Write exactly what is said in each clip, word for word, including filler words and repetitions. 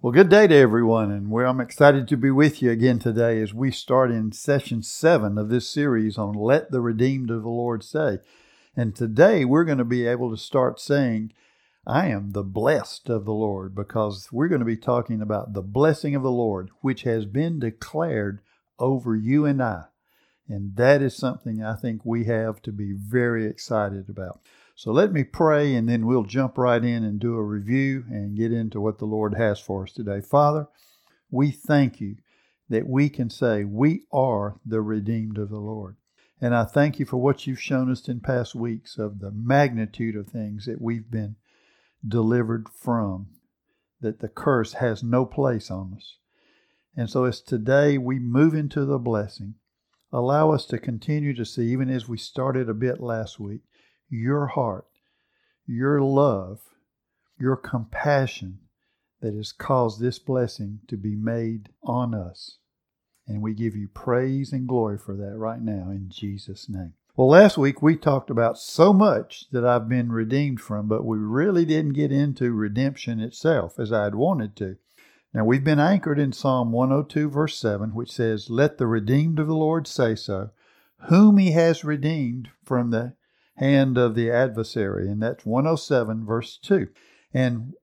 Well, good day to everyone, and well, I'm excited to be with you again today as we start in session seven of this series on Let the Redeemed of the Lord Say. And today we're going to be able to start saying, I am the blessed of the Lord, because we're going to be talking about the blessing of the Lord, which has been declared over you and I. And that is something I think we have to be very excited about. So let me pray, and then we'll jump right in and do a review and get into what the Lord has for us today. Father, we thank you that we can say we are the redeemed of the Lord. And I thank you for what you've shown us in past weeks of the magnitude of things that we've been delivered from, that the curse has no place on us. And so as today we move into the blessing, allow us to continue to see, even as we started a bit last week, your heart, your love, your compassion that has caused this blessing to be made on us. And we give you praise and glory for that right now in Jesus' name. Well, last week we talked about so much that I've been redeemed from, but we really didn't get into redemption itself as I had wanted to. Now, we've been anchored in Psalm one oh two, verse seven, which says, Let the redeemed of the Lord say so, whom he has redeemed from the hand of the adversary. And that's one oh seven, verse two. And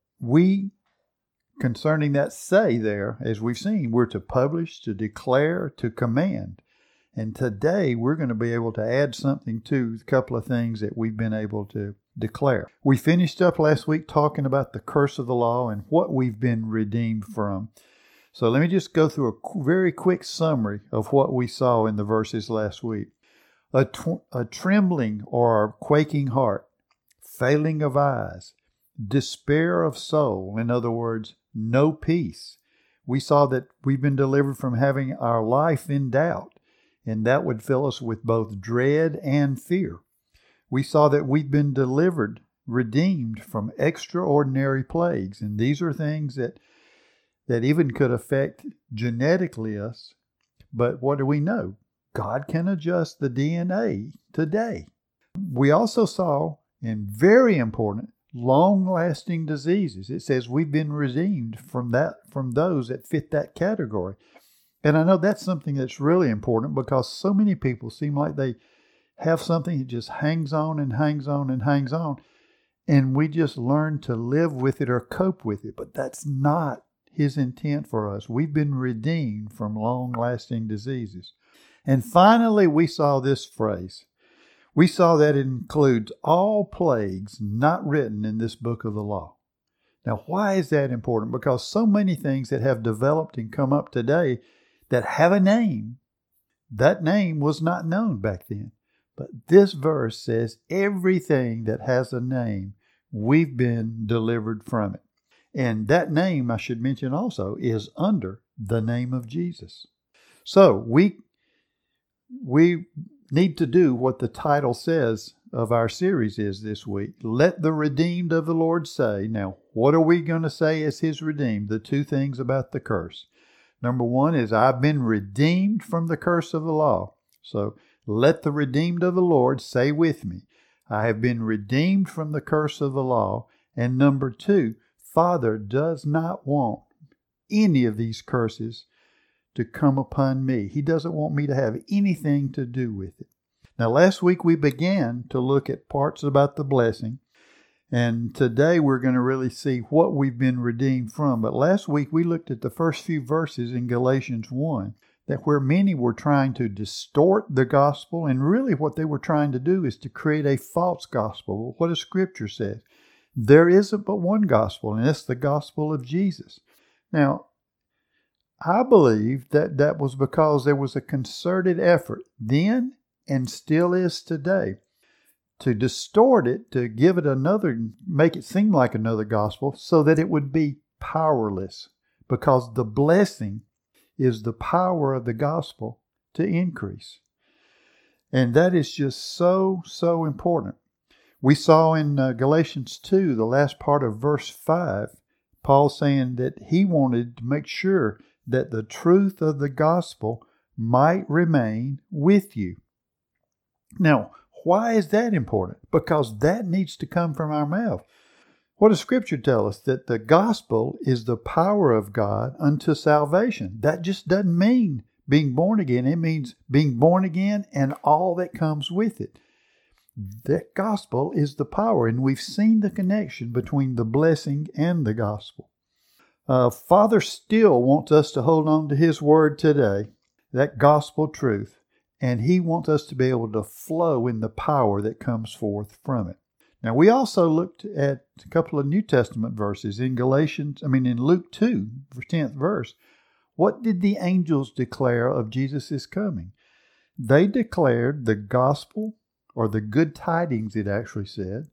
we, concerning that say there, as we've seen, we're to publish, to declare, to command. And today we're going to be able to add something to a couple of things that we've been able to declare. We finished up last week talking about the curse of the law and what we've been redeemed from. So let me just go through a very quick summary of what we saw in the verses last week. A, tw- a trembling or a quaking heart, failing of eyes, despair of soul, in other words, no peace. We saw that we've been delivered from having our life in doubt, and that would fill us with both dread and fear. We saw that we've been delivered, redeemed from extraordinary plagues, and these are things that, that even could affect genetically us, but what do we know? God can adjust the D N A today. We also saw, and very important, long-lasting diseases. It says we've been redeemed from that, from those that fit that category. And I know that's something that's really important because so many people seem like they have something that just hangs on and hangs on and hangs on, and we just learn to live with it or cope with it. But that's not his intent for us. We've been redeemed from long-lasting diseases. And finally, we saw this phrase. We saw that it includes all plagues not written in this book of the law. Now, why is that important? Because so many things that have developed and come up today that have a name, that name was not known back then. But this verse says everything that has a name, we've been delivered from it. And that name, I should mention also, is under the name of Jesus. So we we need to do what the title says of our series is this week. Let the redeemed of the Lord say. Now, what are we going to say as his redeemed? The two things about the curse. Number one is I've been redeemed from the curse of the law. So let the redeemed of the Lord say with me, I have been redeemed from the curse of the law. And number two, Father does not want any of these curses to come upon me. He doesn't want me to have anything to do with it. Now, last week we began to look at parts about the blessing, and today we're going to really see what we've been redeemed from. But last week we looked at the first few verses in Galatians one, that where many were trying to distort the gospel, and really what they were trying to do is to create a false gospel. What does Scripture say? There isn't but one gospel, and it's the gospel of Jesus. Now, I believe that that was because there was a concerted effort then and still is today to distort it, to give it another, make it seem like another gospel so that it would be powerless, because the blessing is the power of the gospel to increase. And that is just so, so important. We saw in uh, Galatians two, the last part of verse five, Paul saying that he wanted to make sure that the truth of the gospel might remain with you. Now, why is that important? Because that needs to come from our mouth. What does Scripture tell us? That the gospel is the power of God unto salvation. That just doesn't mean being born again. It means being born again and all that comes with it. That gospel is the power, and we've seen the connection between the blessing and the gospel. Uh, Father still wants us to hold on to His word today, that gospel truth, and He wants us to be able to flow in the power that comes forth from it. Now, we also looked at a couple of New Testament verses in Galatians, I mean in Luke two, tenth verse. What did the angels declare of Jesus' coming? They declared the gospel, or the good tidings, it actually said,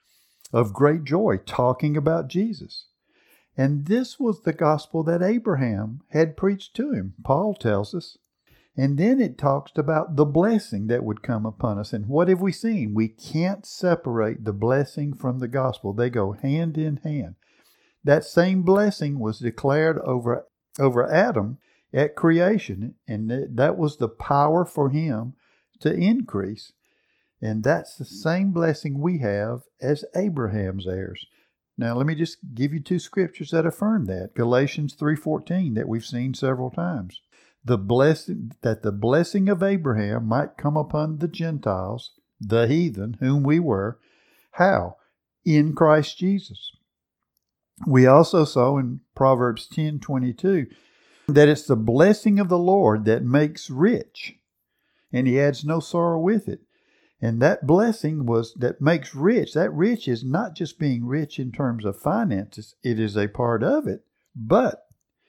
of great joy, talking about Jesus. And this was the gospel that Abraham had preached to him, Paul tells us. And then it talks about the blessing that would come upon us. And what have we seen? We can't separate the blessing from the gospel. They go hand in hand. That same blessing was declared over, over Adam at creation. And that was the power for him to increase. And that's the same blessing we have as Abraham's heirs. Now, let me just give you two scriptures that affirm that. Galatians three fourteen, that we've seen several times. The blessing, that the blessing of Abraham might come upon the Gentiles, the heathen, whom we were. How? In Christ Jesus. We also saw in Proverbs ten twenty-two that it's the blessing of the Lord that makes rich, and He adds no sorrow with it. And that blessing was that makes rich. That rich is not just being rich in terms of finances. It is a part of it, but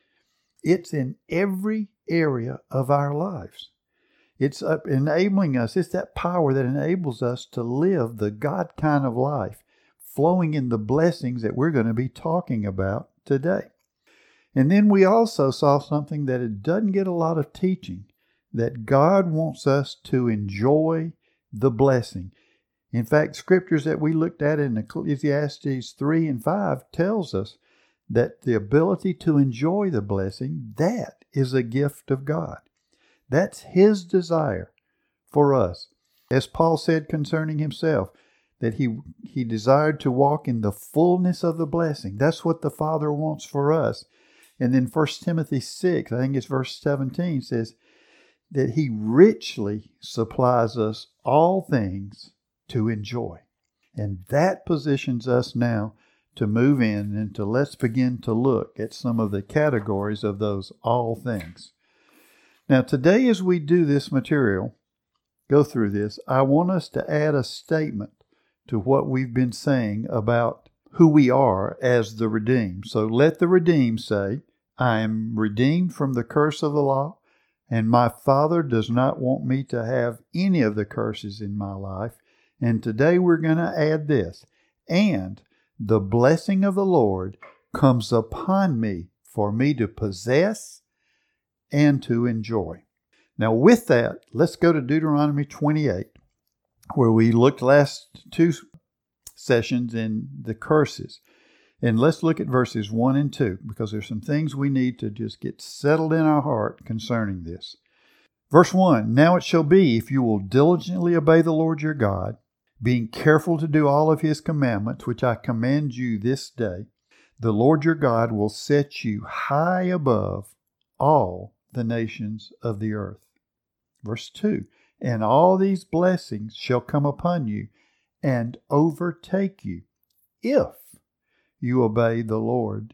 it's in every area of our lives. It's up enabling us. It's that power that enables us to live the God kind of life, flowing in the blessings that we're going to be talking about today. And then we also saw something that it doesn't get a lot of teaching, that God wants us to enjoy the blessing. In fact, scriptures that we looked at in Ecclesiastes three and five tells us that the ability to enjoy the blessing, that is a gift of God. That's His desire for us. As Paul said concerning himself, that he, he desired to walk in the fullness of the blessing. That's what the Father wants for us. And then First Timothy six, I think it's verse seventeen, says that He richly supplies us all things to enjoy. And that positions us now to move in and to let's begin to look at some of the categories of those all things. Now, today as we do this material, go through this, I want us to add a statement to what we've been saying about who we are as the redeemed. So let the redeemed say, I am redeemed from the curse of the law, and my Father does not want me to have any of the curses in my life. And today we're going to add this, and the blessing of the Lord comes upon me for me to possess and to enjoy. Now with that, let's go to Deuteronomy twenty-eight, where we looked last two sessions in the curses. And let's look at verses one and two, because there's some things we need to just get settled in our heart concerning this. Verse one, Now it shall be, if you will diligently obey the Lord your God, being careful to do all of His commandments, which I command you this day, the Lord your God will set you high above all the nations of the earth. Verse two, And all these blessings shall come upon you and overtake you, if you obey the Lord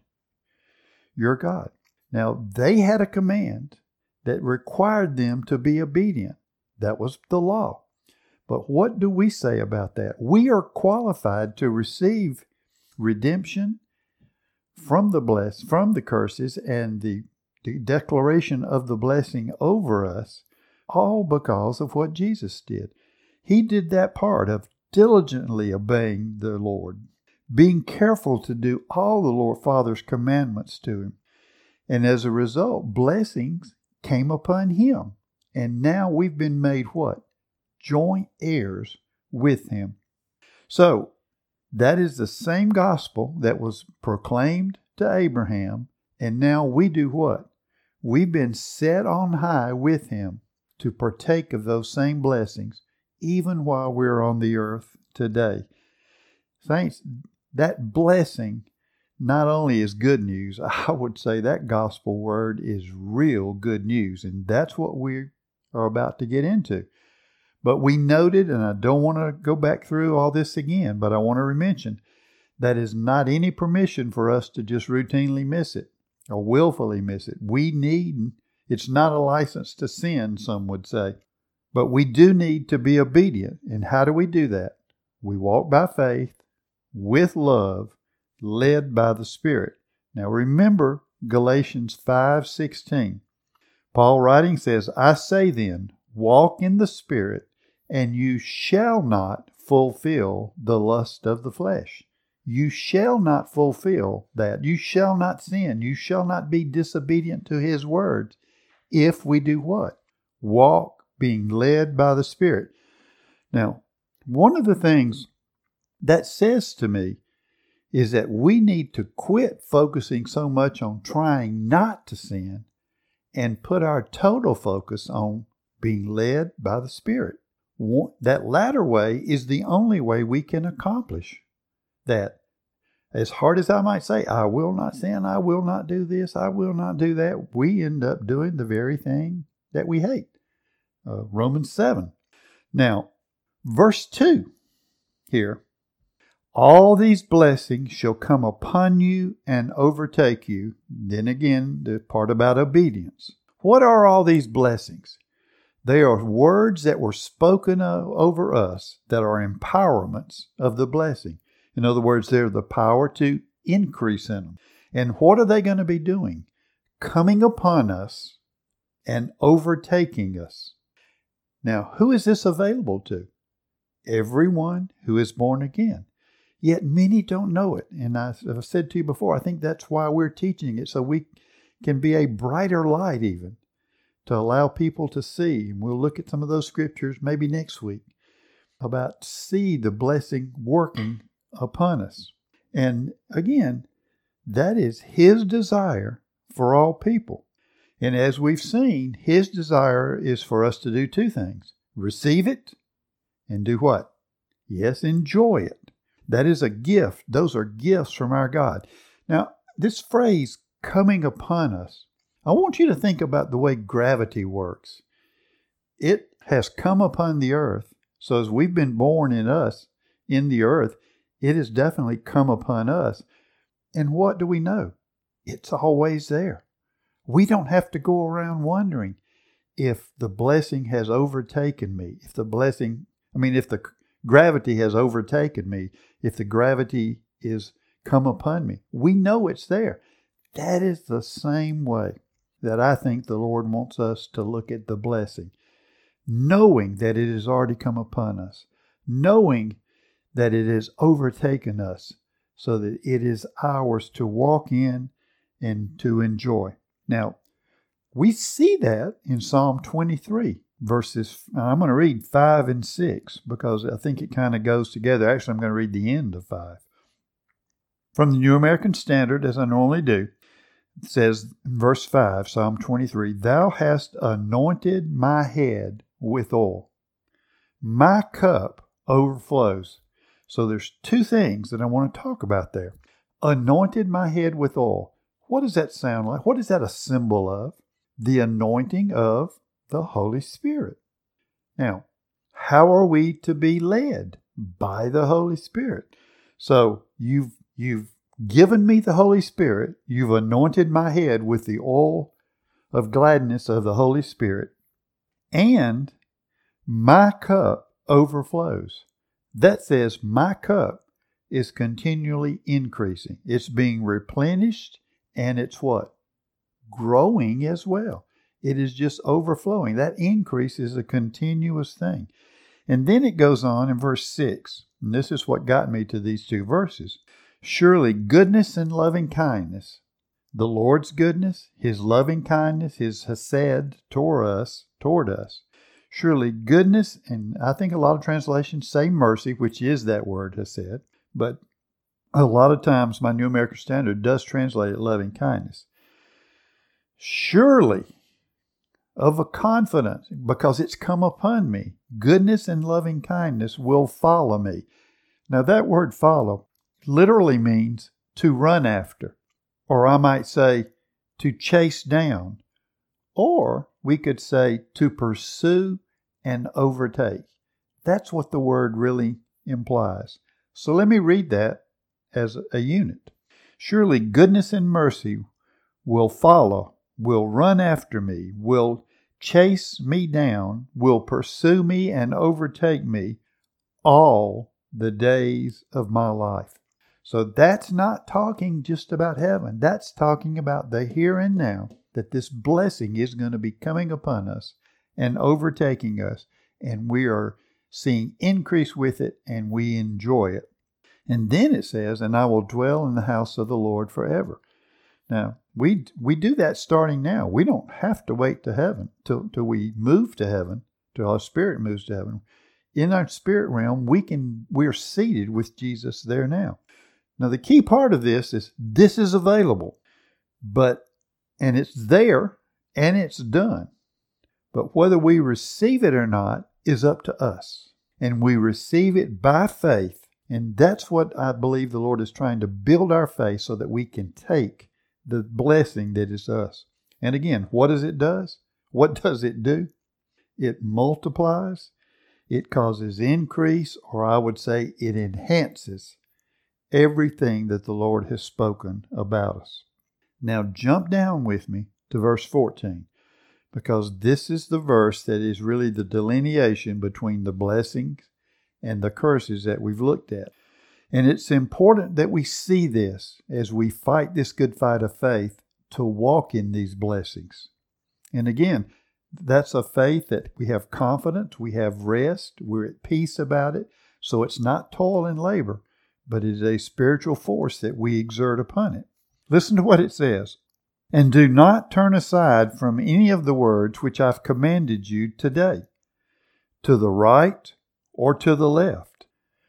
your God. Now, they had a command that required them to be obedient. That was the law. But what do we say about that? We are qualified to receive redemption from the bless, from the curses and the, the declaration of the blessing over us, all because of what Jesus did. He did that part of diligently obeying the Lord, being careful to do all the Lord Father's commandments to Him. And as a result, blessings came upon Him. And now we've been made what? Joint heirs with Him. So, that is the same gospel that was proclaimed to Abraham. And now we do what? We've been set on high with Him to partake of those same blessings, even while we're on the earth today. Saints, that blessing not only is good news, I would say that gospel word is real good news. And that's what we are about to get into. But we noted, and I don't want to go back through all this again, but I want to mention that is not any permission for us to just routinely miss it or willfully miss it. We need, it's not a license to sin, some would say, but we do need to be obedient. And how do we do that? We walk by faith, with love, led by the Spirit. Now remember Galatians five sixteen. Paul writing says, I say then, walk in the Spirit, and you shall not fulfill the lust of the flesh. You shall not fulfill that. You shall not sin. You shall not be disobedient to His words if we do what? Walk being led by the Spirit. Now, one of the things that says to me is that we need to quit focusing so much on trying not to sin and put our total focus on being led by the Spirit. That latter way is the only way we can accomplish that. As hard as I might say, I will not sin, I will not do this, I will not do that, we end up doing the very thing that we hate. Uh, Romans seven. Now, verse two here. All these blessings shall come upon you and overtake you. Then again, the part about obedience. What are all these blessings? They are words that were spoken of over us that are empowerments of the blessing. In other words, they're the power to increase in them. And what are they going to be doing? Coming upon us and overtaking us. Now, who is this available to? Everyone who is born again. Yet many don't know it. And I've said to you before, I think that's why we're teaching it, so we can be a brighter light even, to allow people to see. And we'll look at some of those scriptures maybe next week about see the blessing working upon us. And again, that is His desire for all people. And as we've seen, His desire is for us to do two things. Receive it and do what? Yes, enjoy it. That is a gift. Those are gifts from our God. Now, this phrase, coming upon us, I want you to think about the way gravity works. It has come upon the earth. So as we've been born in us, in the earth, it has definitely come upon us. And what do we know? It's always there. We don't have to go around wondering if the blessing has overtaken me, if the blessing, I mean, if the gravity has overtaken me, if the gravity is come upon me. We know it's there. That is the same way that I think the Lord wants us to look at the blessing. Knowing that it has already come upon us. Knowing that it has overtaken us so that it is ours to walk in and to enjoy. Now, we see that in Psalm twenty-three. Verses, I'm going to read five and six because I think it kind of goes together. Actually, I'm going to read the end of five. From the New American Standard, as I normally do, it says in verse five, Psalm twenty-three, Thou hast anointed my head with oil. My cup overflows. So there's two things that I want to talk about there. Anointed my head with oil. What does that sound like? What is that a symbol of? The anointing of the Holy Spirit. Now, how are we to be led? By the Holy Spirit. So you've you've given me the Holy Spirit. You've anointed my head with the oil of gladness of the Holy Spirit. And my cup overflows. That says my cup is continually increasing. It's being replenished and it's what? Growing as well. It is just overflowing. That increase is a continuous thing. And then it goes on in verse six. And this is what got me to these two verses. Surely goodness and loving kindness, the Lord's goodness, His loving kindness, His hesed toward us, toward us. Surely goodness, and I think a lot of translations say mercy, which is that word hesed. But a lot of times my New American Standard does translate it loving kindness. Surely, of a confidence, because it's come upon me, goodness and loving kindness will follow me. Now that word follow literally means to run after, or I might say to chase down, or we could say to pursue and overtake. That's what the word really implies. So let me read that as a unit. Surely goodness and mercy will follow, will run after me, will chase me down, will pursue me and overtake me all the days of my life. So that's not talking just about heaven. That's talking about the here and now, that this blessing is going to be coming upon us and overtaking us, and we are seeing increase with it, and we enjoy it. And then it says, and I will dwell in the house of the Lord forever. Now, we we do that starting now. We don't have to wait to heaven till, till we move to heaven, till our spirit moves to heaven. In our spirit realm, we can we're seated with Jesus there now. Now, the key part of this is this is available, but and it's there and it's done. But whether we receive it or not is up to us. And we receive it by faith. And that's what I believe the Lord is trying to build our faith so that we can take the blessing that is us. And again, what does it do? What does it do? It multiplies. It causes increase, or I would say it enhances everything that the Lord has spoken about us. Now jump down with me to verse fourteen, because this is the verse that is really the delineation between the blessings and the curses that we've looked at. And it's important that we see this as we fight this good fight of faith to walk in these blessings. And again, that's a faith that we have confidence, we have rest, we're at peace about it. So it's not toil and labor, but it is a spiritual force that we exert upon it. Listen to what it says. And do not turn aside from any of the words which I've commanded you today, to the right or to the left,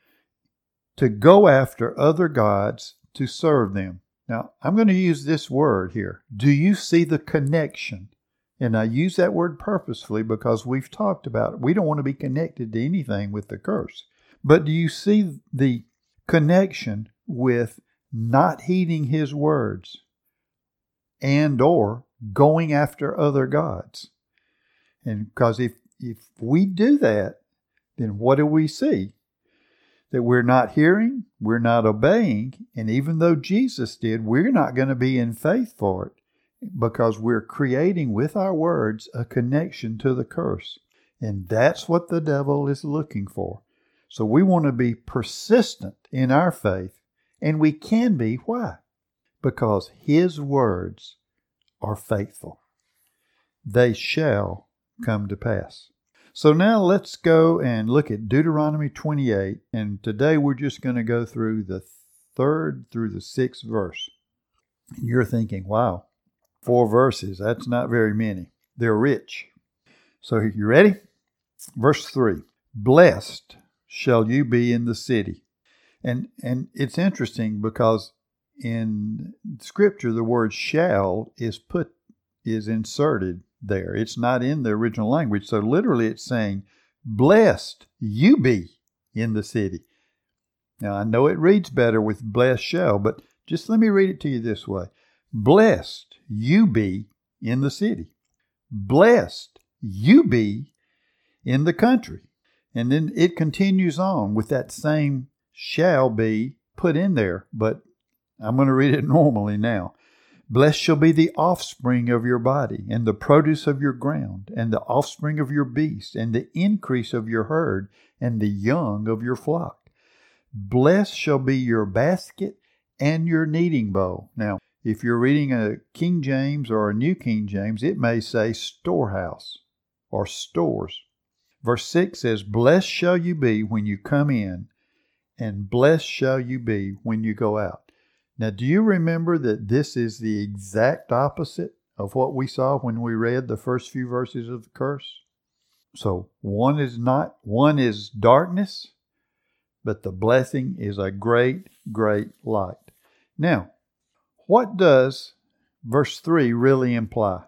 to go after other gods to serve them. Now, I'm going to use this word here. Do you see the connection? And I use that word purposefully because we've talked about it. We don't want to be connected to anything with the curse. But do you see the connection with not heeding His words and or going after other gods? And because if, if we do that, then what do we see? That we're not hearing, we're not obeying, and even though Jesus did, we're not going to be in faith for it because we're creating with our words a connection to the curse. And that's what the devil is looking for. So we want to be persistent in our faith, and we can be. Why? Because His words are faithful. They shall come to pass. So now let's go and look at Deuteronomy twenty-eight, and today we're just going to go through the third through the sixth verse. And you're thinking, wow, four verses, that's not very many. They're rich. So you ready? Verse three, blessed shall you be in the city. And and it's interesting because in Scripture the word shall is put is inserted there. It's not in the original language. So literally it's saying, blessed you be in the city. Now I know it reads better with blessed shall, but just let me read it to you this way. Blessed you be in the city. Blessed you be in the country. And then it continues on with that same shall be put in there, but I'm going to read it normally now. Blessed shall be the offspring of your body, and the produce of your ground, and the offspring of your beast, and the increase of your herd, and the young of your flock. Blessed shall be your basket and your kneading bowl. Now, if you're reading a King James or a New King James, it may say storehouse or stores. Verse six says, blessed shall you be when you come in, and blessed shall you be when you go out. Now, do you remember that this is the exact opposite of what we saw when we read the first few verses of the curse? So one is not, one is darkness, but the blessing is a great, great light. Now, what does verse three really imply?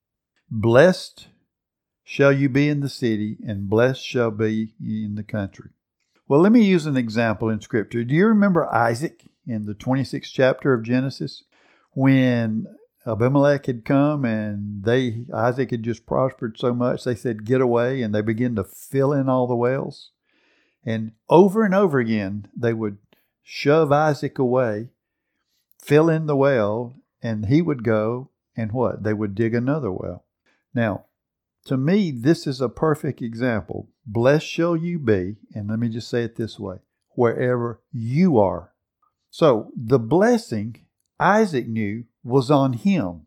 Blessed shall you be in the city, and blessed shall be in the country. Well, let me use an example in Scripture. Do you remember Isaac? in the twenty-sixth chapter of Genesis, when Abimelech had come and they Isaac had just prospered so much, they said, get away, and they began to fill in all the wells. And over and over again, they would shove Isaac away, fill in the well, and he would go, and what? They would dig another well. Now, to me, this is a perfect example. Blessed shall you be, and let me just say it this way, wherever you are. So the blessing, Isaac knew, was on him.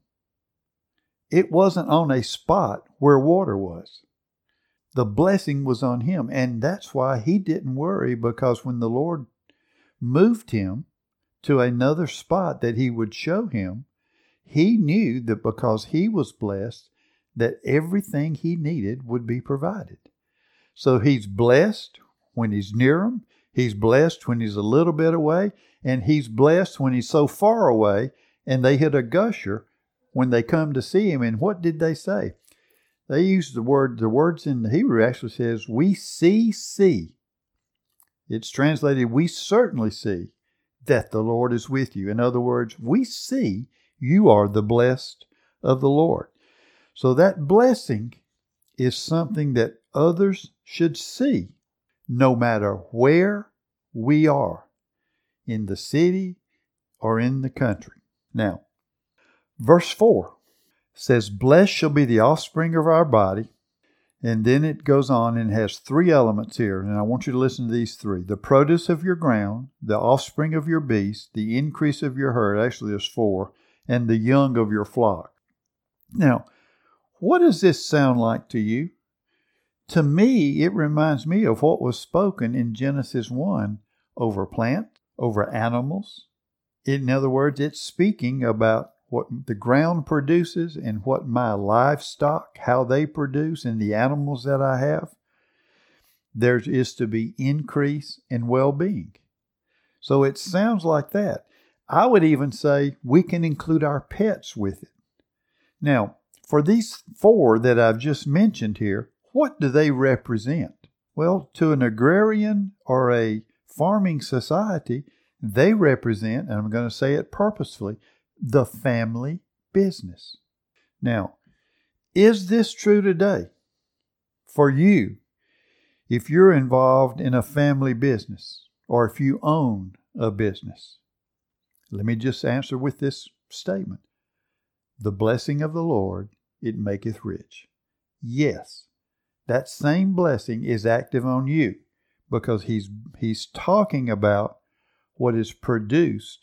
It wasn't on a spot where water was. The blessing was on him, and that's why he didn't worry, because when the Lord moved him to another spot that he would show him, he knew that because he was blessed, that everything he needed would be provided. So he's blessed when he's near him, he's blessed when he's a little bit away, and he's blessed when he's so far away and they hit a gusher when they come to see him. And what did they say? They used the word, the words in the Hebrew actually says, we see, see. It's translated, we certainly see that the Lord is with you. In other words, we see you are the blessed of the Lord. So that blessing is something that others should see, no matter where we are, in the city or in the country. Now, verse four says, blessed shall be the offspring of our body. And then it goes on and has three elements here. And I want you to listen to these three. The produce of your ground, the offspring of your beast, the increase of your herd. Actually, there's four. And the young of your flock. Now, what does this sound like to you? To me, it reminds me of what was spoken in Genesis one over plants, over animals. In other words, it's speaking about what the ground produces and what my livestock, how they produce, and the animals that I have. There is to be increase in well-being. So it sounds like that. I would even say we can include our pets with it. Now, for these four that I've just mentioned here, what do they represent? Well, to an agrarian or a farming society, they represent, and I'm going to say it purposefully, the family business. Now, is this true today? For you, if you're involved in a family business, or if you own a business, let me just answer with this statement. The blessing of the Lord, it maketh rich. Yes, that same blessing is active on you, because he's he's talking about what is produced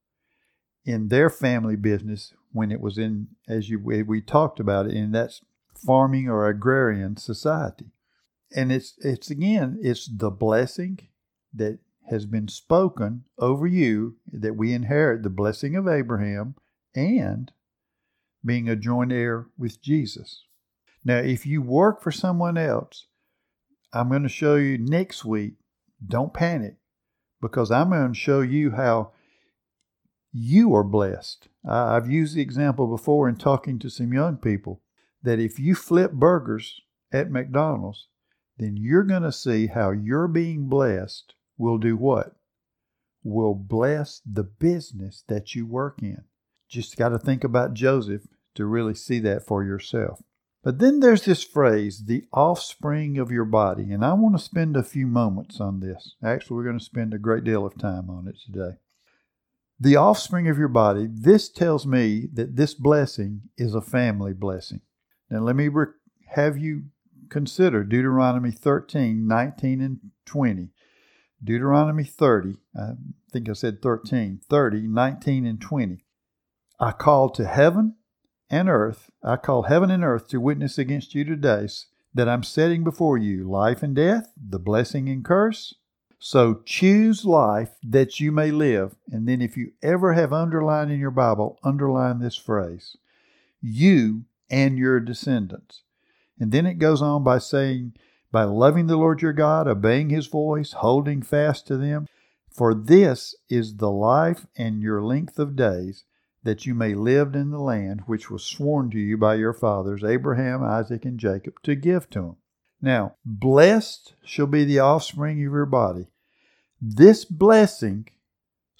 in their family business when it was in, as you we talked about it, in that farming or agrarian society. And it's it's again, it's the blessing that has been spoken over you, that we inherit the blessing of Abraham and being a joint heir with Jesus. Now, if you work for someone else, I'm going to show you next week, don't panic, because I'm going to show you how you are blessed. I've used the example before in talking to some young people that if you flip burgers at McDonald's, then you're going to see how your being blessed will do what? Will bless the business that you work in. Just got to think about Joseph to really see that for yourself. But then there's this phrase, the offspring of your body. And I want to spend a few moments on this. Actually, we're going to spend a great deal of time on it today. The offspring of your body, this tells me that this blessing is a family blessing. Now let me re- have you consider Deuteronomy thirteen, nineteen, and twenty. Deuteronomy thirty, I think I said thirteen, thirty, nineteen, and twenty. I call to heaven and earth, I call heaven and earth to witness against you today that I'm setting before you life and death, the blessing and curse. So choose life that you may live. And then if you ever have underlined in your Bible, underline this phrase, you and your descendants. And then it goes on by saying, by loving the Lord your God, obeying his voice, holding fast to them. For this is the life and your length of days, that you may live in the land which was sworn to you by your fathers, Abraham, Isaac, and Jacob, to give to them. Now, blessed shall be the offspring of your body. This blessing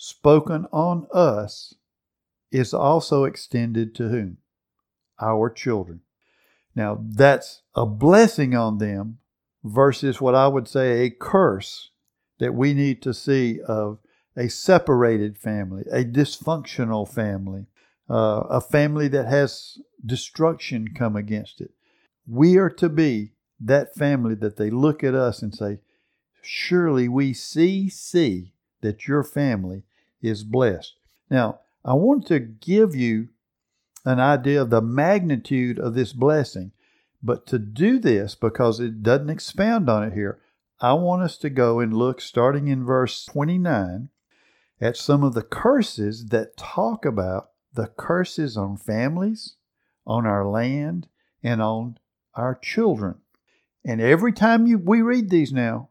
spoken on us is also extended to whom? Our children. Now, that's a blessing on them versus what I would say a curse that we need to see of a separated family, a dysfunctional family, uh, a family that has destruction come against it. We are to be that family that they look at us and say, surely we see, see that your family is blessed. Now, I want to give you an idea of the magnitude of this blessing. But to do this, because it doesn't expound on it here, I want us to go and look, starting in verse twenty-nine, at some of the curses that talk about the curses on families, on our land, and on our children. And every time you we read these now,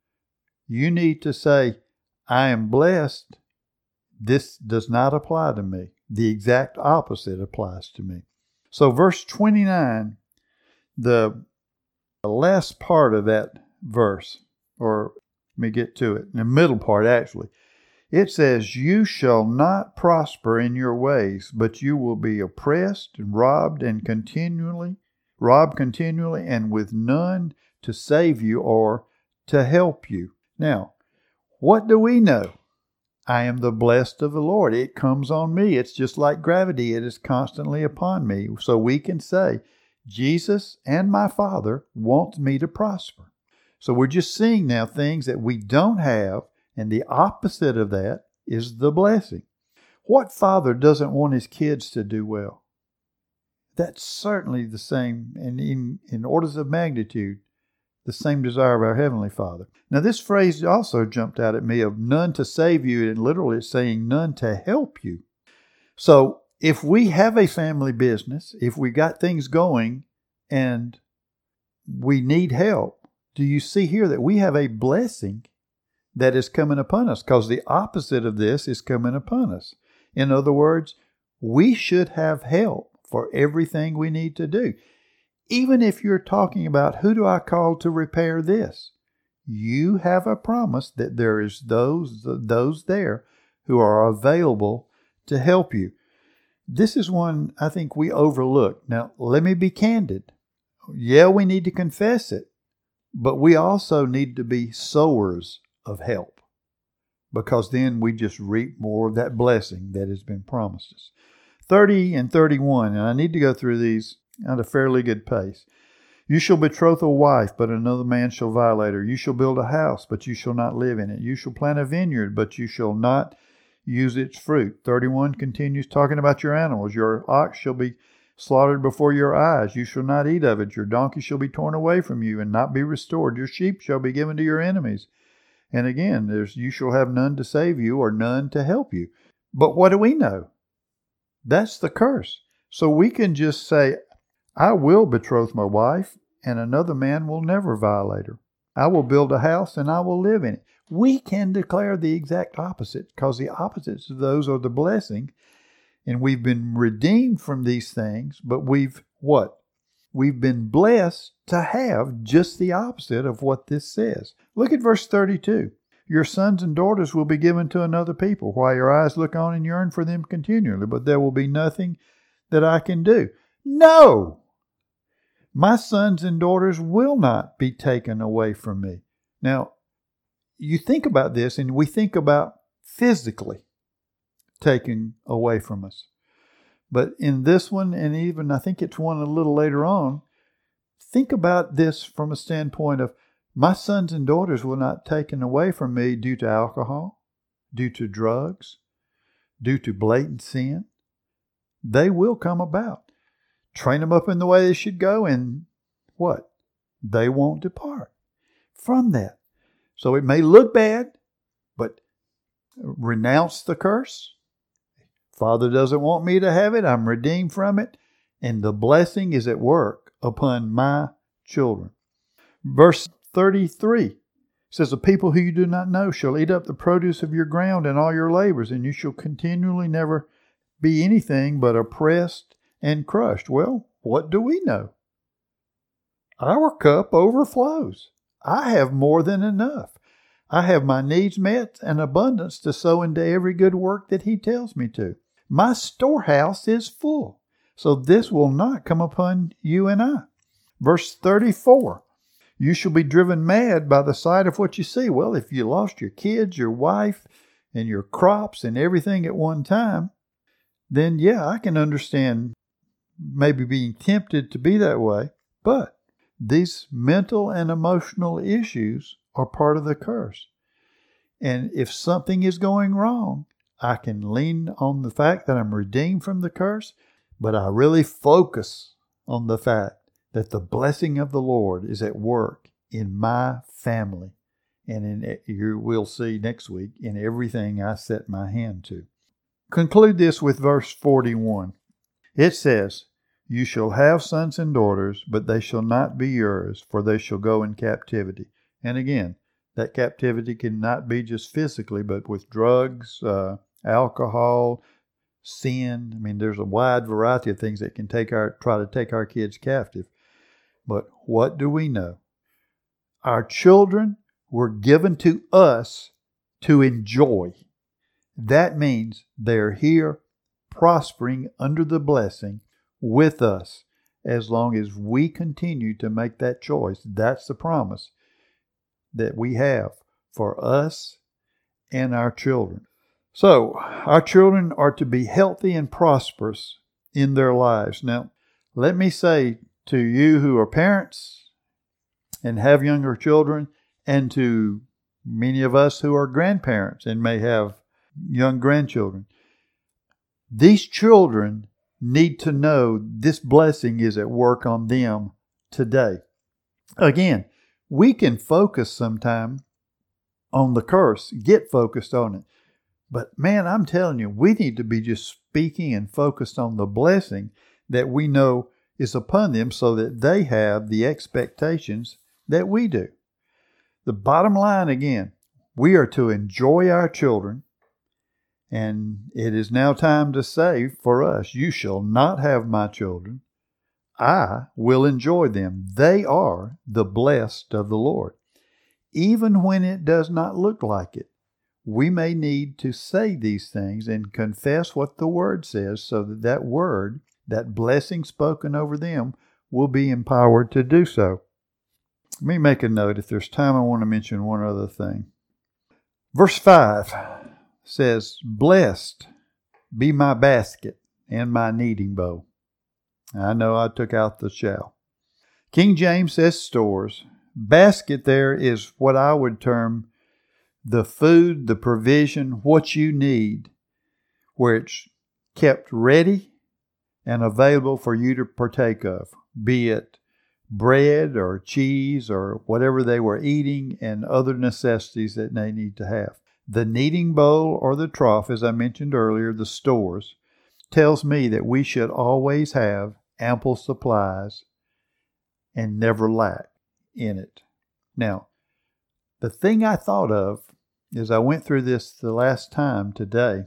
you need to say, I am blessed. This does not apply to me. The exact opposite applies to me. So verse twenty-nine, the last part of that verse, or let me get to it, the middle part actually, it says, you shall not prosper in your ways, but you will be oppressed and robbed and continually, robbed continually, and with none to save you or to help you. Now, what do we know? I am the blessed of the Lord. It comes on me. It's just like gravity. It is constantly upon me. So we can say, Jesus and my Father wants me to prosper. So we're just seeing now things that we don't have, and the opposite of that is the blessing. What father doesn't want his kids to do well? That's certainly the same, and in, in orders of magnitude, the same desire of our Heavenly Father. Now this phrase also jumped out at me of none to save you, and literally it's saying none to help you. So if we have a family business, if we got things going and we need help, do you see here that we have a blessing that is coming upon us? Because the opposite of this is coming upon us. In other words, we should have help for everything we need to do. Even if you're talking about, who do I call to repair this? You have a promise that there is those, those there who are available to help you. This is one I think we overlook. Now, let me be candid. Yeah, we need to confess it, but we also need to be sowers of help, because then we just reap more of that blessing that has been promised us. thirty and thirty-one, and I need to go through these at a fairly good pace. You shall betroth a wife, but another man shall violate her. You shall build a house, but you shall not live in it. You shall plant a vineyard, but you shall not use its fruit. thirty-one continues talking about your animals. Your ox shall be slaughtered before your eyes. You shall not eat of it. Your donkey shall be torn away from you and not be restored. Your sheep shall be given to your enemies. And again, there's you shall have none to save you or none to help you. But what do we know? That's the curse. So we can just say, I will betroth my wife, and another man will never violate her. I will build a house, and I will live in it. We can declare the exact opposite, because the opposites of those are the blessing. And we've been redeemed from these things, but we've what? We've been blessed to have just the opposite of what this says. Look at verse thirty-two. Your sons and daughters will be given to another people, while your eyes look on and yearn for them continually, but there will be nothing that I can do. No! My sons and daughters will not be taken away from me. Now, you think about this, and we think about physically taken away from us. But in this one, and even I think it's one a little later on, think about this from a standpoint of my sons and daughters will not be taken away from me due to alcohol, due to drugs, due to blatant sin. They will come about. Train them up in the way they should go, and what? They won't depart from that. So it may look bad, but renounce the curse. Father doesn't want me to have it. I'm redeemed from it. And the blessing is at work upon my children. Verse thirty-three says, the people who you do not know shall eat up the produce of your ground and all your labors, and you shall continually never be anything but oppressed and crushed. Well, what do we know? Our cup overflows. I have more than enough. I have my needs met and abundance to sow into every good work that he tells me to. My storehouse is full, so this will not come upon you and I. Verse thirty-four, you shall be driven mad by the sight of what you see. Well, if you lost your kids, your wife, and your crops and everything at one time, then yeah, I can understand maybe being tempted to be that way. But these mental and emotional issues are part of the curse. And if something is going wrong, I can lean on the fact that I'm redeemed from the curse, but I really focus on the fact that the blessing of the Lord is at work in my family. And in, you will see next week, in everything I set my hand to. Conclude this with verse forty-one. It says, you shall have sons and daughters, but they shall not be yours, for they shall go in captivity. And again, that captivity cannot be just physically, but with drugs, uh, alcohol, sin. I mean, there's a wide variety of things that can take our try to take our kids captive. But what do we know? Our children were given to us to enjoy. That means they're here prospering under the blessing with us as long as we continue to make that choice. That's the promise that we have for us and our children. So, our children are to be healthy and prosperous in their lives. Now, let me say to you who are parents and have younger children, and to many of us who are grandparents and may have young grandchildren, these children need to know this blessing is at work on them today. Again, we can focus sometime on the curse, get focused on it. But man, I'm telling you, we need to be just speaking and focused on the blessing that we know is upon them so that they have the expectations that we do. The bottom line again, we are to enjoy our children. And it is now time to say for us, you shall not have my children. I will enjoy them. They are the blessed of the Lord. Even when it does not look like it, we may need to say these things and confess what the Word says so that that word, that blessing spoken over them, will be empowered to do so. Let me make a note. If there's time, I want to mention one other thing. Verse five says, blessed be my basket and my kneading bowl. I know I took out the shall. King James says stores. Basket there is what I would term the food, the provision, what you need, where it's kept ready and available for you to partake of, be it bread or cheese or whatever they were eating and other necessities that they need to have. The kneading bowl or the trough, as I mentioned earlier, the stores, tells me that we should always have ample supplies and never lack in it. Now, the thing I thought of as I went through this the last time today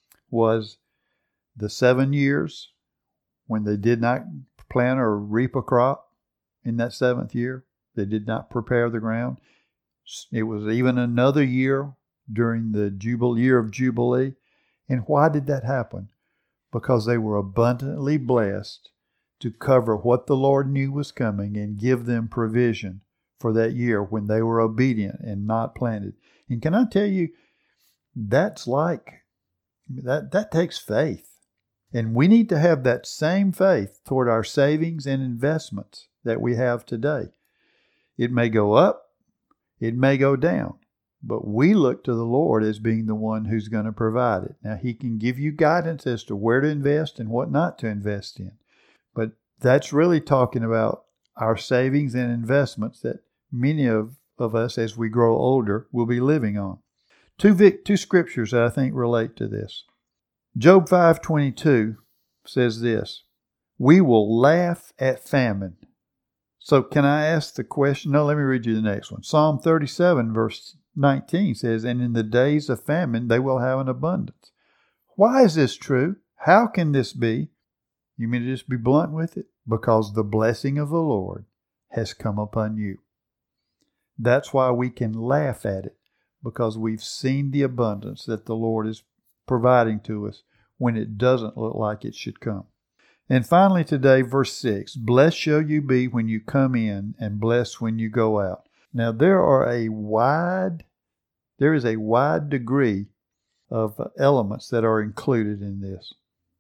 was the seven years when they did not plant or reap a crop in that seventh year. They did not prepare the ground. It was even another year during the Jubilee year of Jubilee. And why did that happen? Because they were abundantly blessed to cover what the Lord knew was coming and give them provision for that year when they were obedient and not planted. And can I tell you, that's like, that, that takes faith. And we need to have that same faith toward our savings and investments that we have today. It may go up, it may go down, but we look to the Lord as being the one who's going to provide it. Now, He can give you guidance as to where to invest and what not to invest in. But that's really talking about our savings and investments that many of, of us, as we grow older, will be living on. Two, vic, two scriptures that I think relate to this. Job five twenty-two says this, we will laugh at famine. So can I ask the question? No, let me read you the next one. Psalm thirty-seven verse nineteen says, and in the days of famine they will have an abundance. Why is this true? How can this be? You mean to just be blunt with it? Because the blessing of the Lord has come upon you. That's why we can laugh at it, because we've seen the abundance that the Lord is providing to us when it doesn't look like it should come. And finally today, verse six, blessed shall you be when you come in, and blessed when you go out. Now there are a wide, there is a wide degree of elements that are included in this.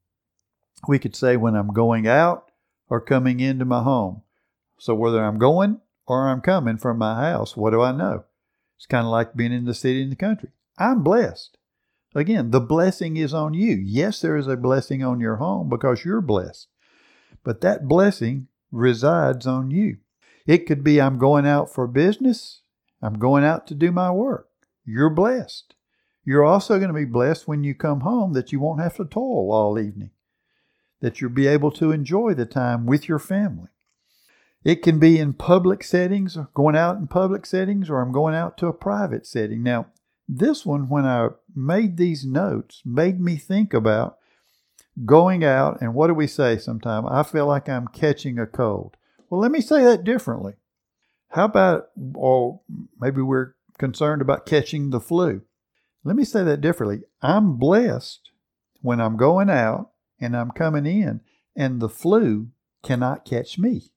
We could say when I'm going out or coming into my home. So whether I'm going or I'm coming from my house, what do I know? It's kind of like being in the city and the country. I'm blessed. Again, the blessing is on you. Yes, there is a blessing on your home because you're blessed. But that blessing resides on you. It could be I'm going out for business. I'm going out to do my work. You're blessed. You're also going to be blessed when you come home that you won't have to toil all evening, that you'll be able to enjoy the time with your family. It can be in public settings, or going out in public settings, or I'm going out to a private setting. Now, this one, when I made these notes, made me think about going out, and what do we say sometimes? I feel like I'm catching a cold. Well, let me say that differently. How about, or maybe we're concerned about catching the flu. Let me say that differently. I'm blessed when I'm going out and I'm coming in, and the flu cannot catch me.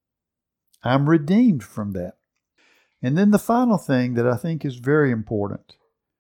I'm redeemed from that. And then the final thing that I think is very important,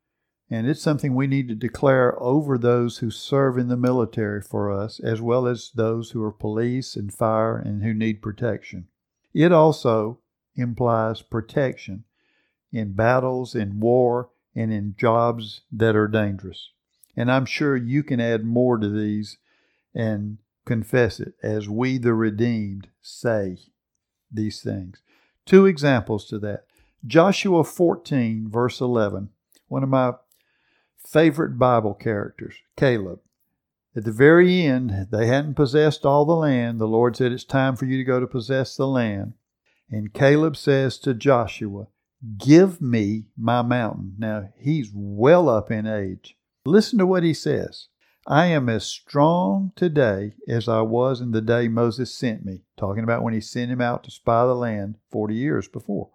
and it's something we need to declare over those who serve in the military for us, as well as those who are police and fire and who need protection. It also implies protection in battles, in war, and in jobs that are dangerous. And I'm sure you can add more to these and confess it as we, the redeemed, say these things. Two examples to that. Joshua fourteen, verse eleven, one of my favorite Bible characters, Caleb. At the very end, they hadn't possessed all the land. The Lord said, it's time for you to go to possess the land. And Caleb says to Joshua, give me my mountain. Now, he's well up in age. Listen to what he says. I am as strong today as I was in the day Moses sent me. Talking about when he sent him out to spy the land forty years before.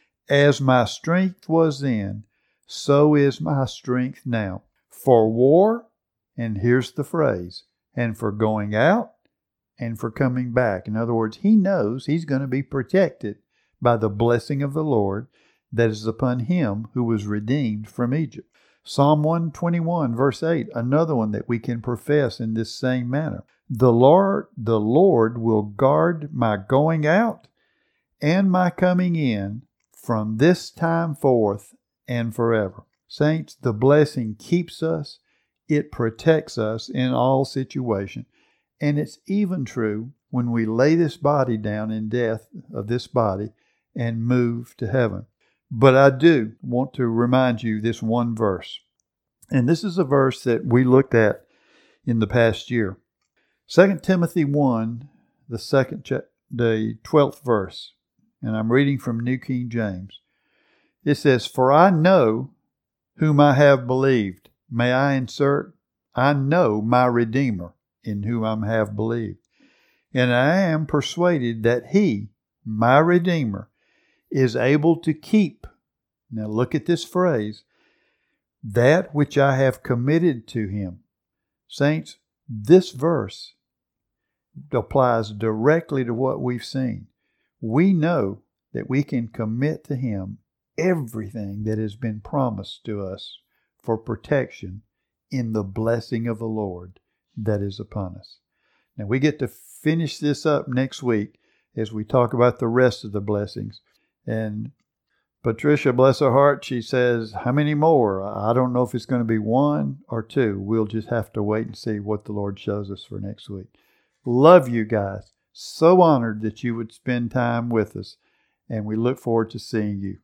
As my strength was then, so is my strength now. For war, and here's the phrase, and for going out and for coming back. In other words, he knows he's going to be protected by the blessing of the Lord that is upon him who was redeemed from Egypt. Psalm one twenty-one, verse eight, another one that we can profess in this same manner. The Lord, the Lord will guard my going out and my coming in from this time forth and forever. Saints, the blessing keeps us. It protects us in all situations. And it's even true when we lay this body down in death of this body and move to heaven. But I do want to remind you this one verse. And this is a verse that we looked at in the past year. Second Timothy one, the second, cha- the twelfth verse. And I'm reading from New King James. It says, for I know whom I have believed. May I insert, I know my Redeemer in whom I have believed. And I am persuaded that he, my Redeemer, is able to keep, now look at this phrase, that which I have committed to him. Saints, this verse applies directly to what we've seen. We know that we can commit to him everything that has been promised to us for protection in the blessing of the Lord that is upon us. Now we get to finish this up next week as we talk about the rest of the blessings. And Patricia, bless her heart, she says, how many more? I don't know if it's going to be one or two. We'll just have to wait and see what the Lord shows us for next week. Love you guys. So honored that you would spend time with us. And we look forward to seeing you.